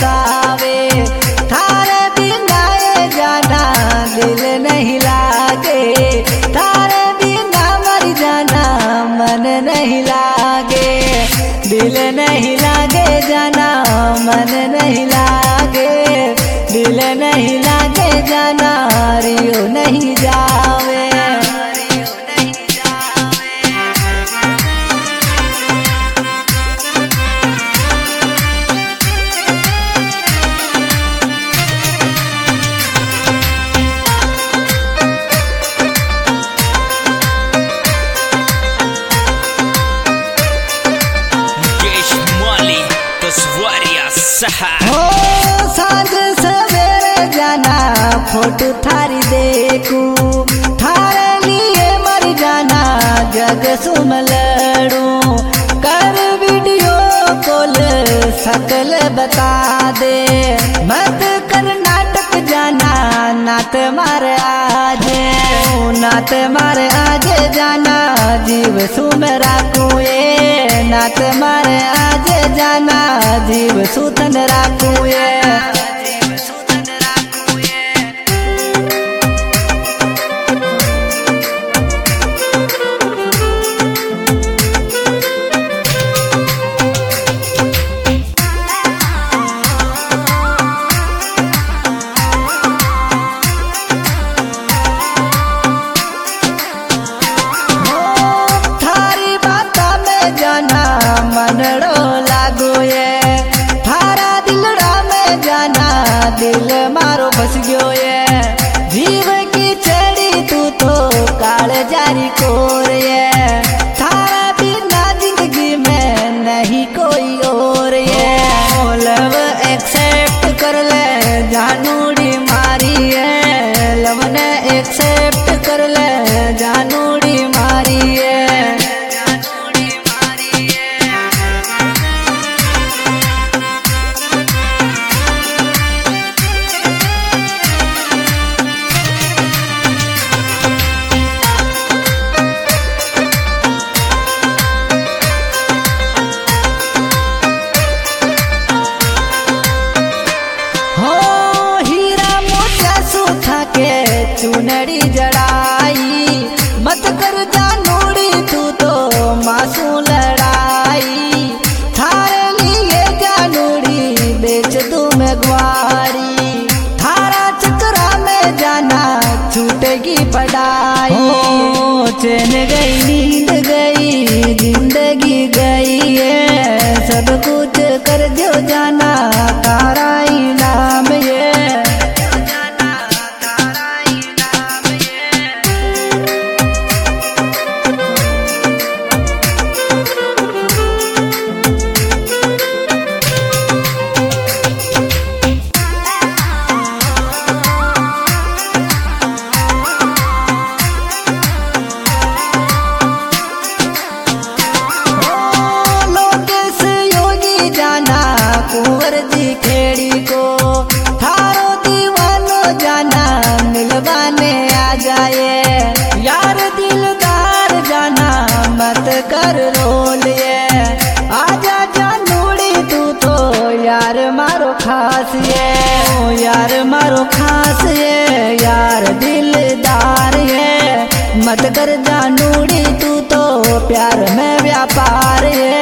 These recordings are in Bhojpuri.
बसावे। थारे बिना ये जाना दिल नहीं लागे, थारे बिना मर जाना मन नहीं लागे। दिल नहीं लागे जाना मन नहीं लागे, दिल नहीं लागे जाना रियो नहीं जावे। हो सांझ सवेरे जाना फोटो थारी देखू, थारे लिए मर जाना जग सुम लड़ू। कर वीडियो कॉल सकल बता दे, मत कर नाटक जाना नात मार आज, नात मार आज जाना जीव सुम राखूए। नात मार आज जाना जीव सुतन राखूए। मनड़ो लागो ये थारा दिलड़ा में जाना दिल मारो बस गयो ये। जीव की चढ़ी तू तो काल जारी कोर ये, थारा बिना जिंदगी में नहीं कोई और ये। लव एक्सेप्ट कर ले जानूड़ी मारी है, लव ने एक्सेप्ट कर ले जानूड़ी मारी है। चुनरी जड़ाई मत कर जानूड़ी तू तो मासू लड़ाई। थारे लिए जानूड़ी बेच दूं मैं ग्वारी, थारा चक्रा में जाना छूटेगी पढ़ाई। चैन गई नींद गई जिंदगी गई है, सब कुछ कर जो जाना तारा इनाम ये। कुंवर जी खेड़ी को थारो दीवानो जाना मिलवाने आ जाए। यार दिलदार जाना मत कर रोल ये, आजा जानूड़ी तू तो यार मारो खास ये। यार मारो खास ये यार दिलदार ये, मत कर जानूड़ी तू तो प्यार में व्यापार ये।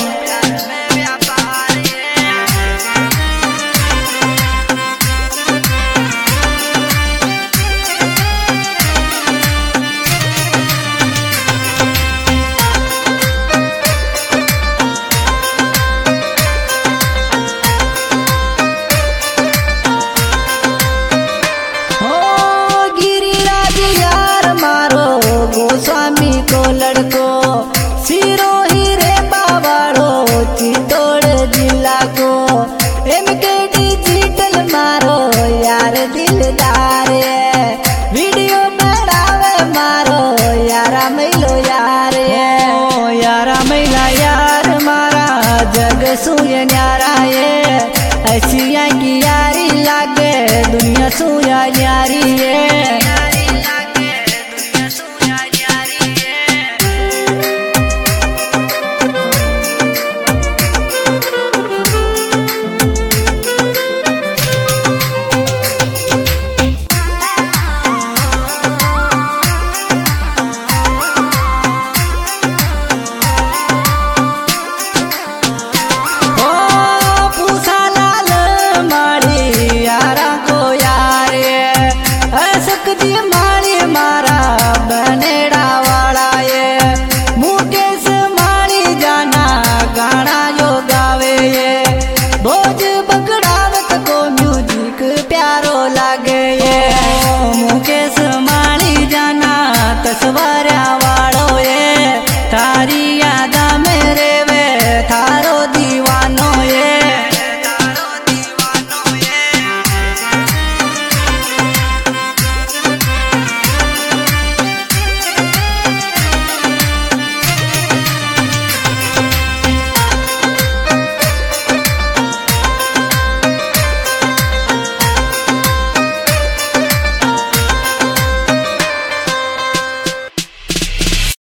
गोस्वामी को लड़को सिरोही रे बाबाड़ो चित्तौड़ जिला को MK डिजिटल मारो यार दिलदार है। वीडियो बनावे मारो यारा मिलो यार है, यारा मिला यार मारा जग सूय न्यारा है। ऐसी की यारी लागे दुनिया सूया न्यारी है।